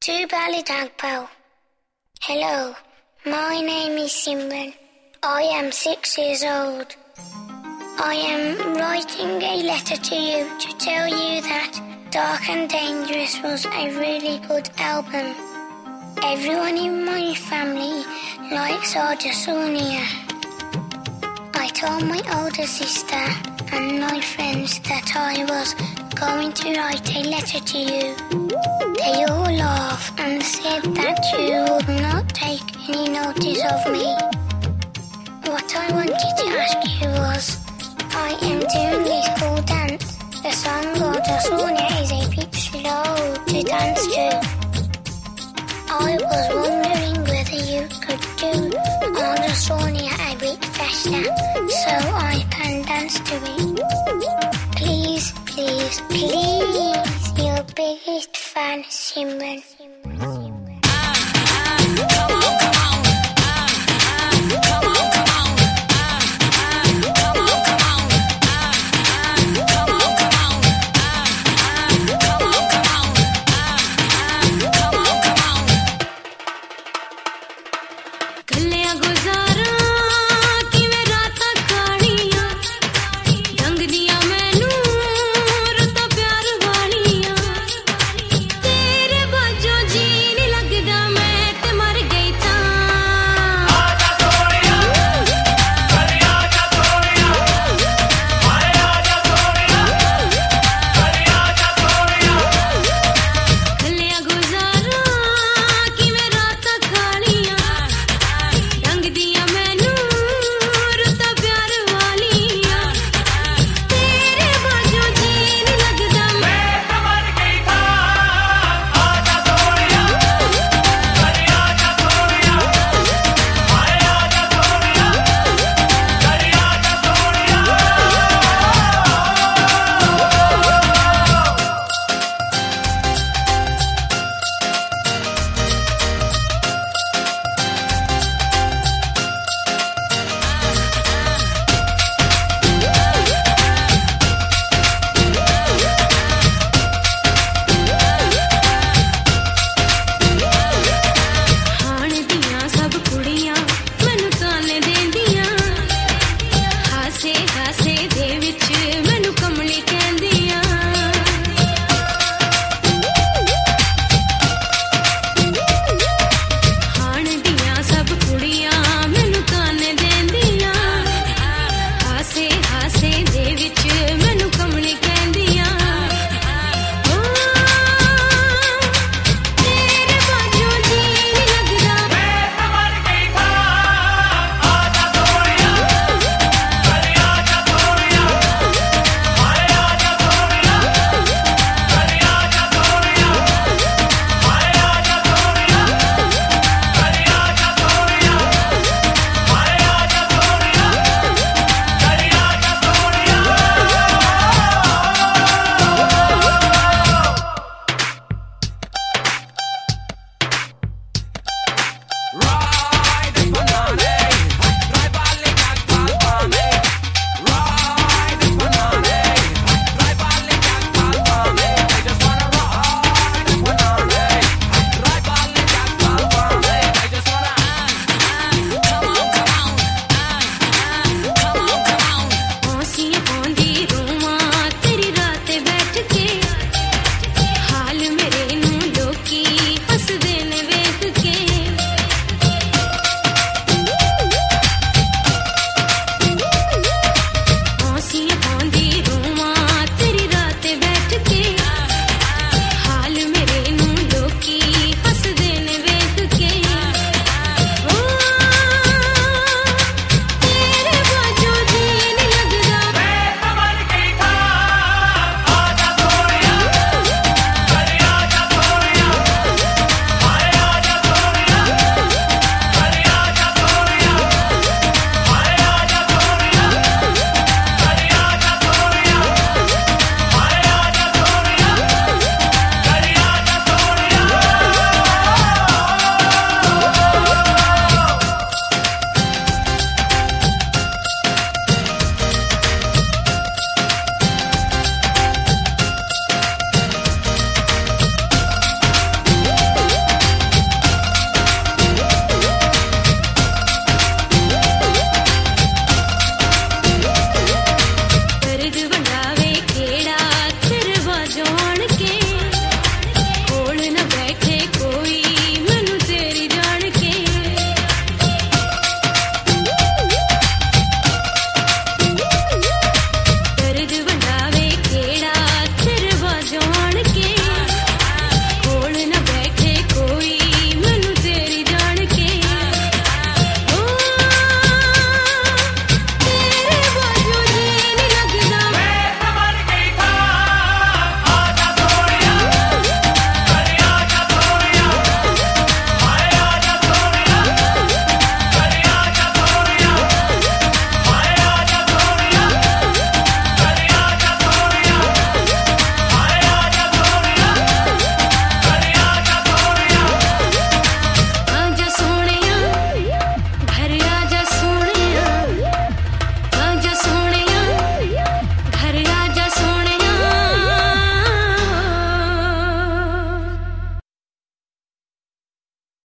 To Ballydagpal. Hello, my name is Simran. I am 6 years old. I am writing a letter to you to tell you that Dark and Dangerous was a really good album. Everyone in my family likes Arja Sonia. I told my older sister and my friends that I was going to write a letter to you. They all laughed and said that you would not take any notice of me. What I wanted to ask you was, I am doing a school dance. The song Arja Sonia is a bit slow to dance to. I was wondering whether you could do Arja Sonia a bit faster so I can dance to it. Please, please, please.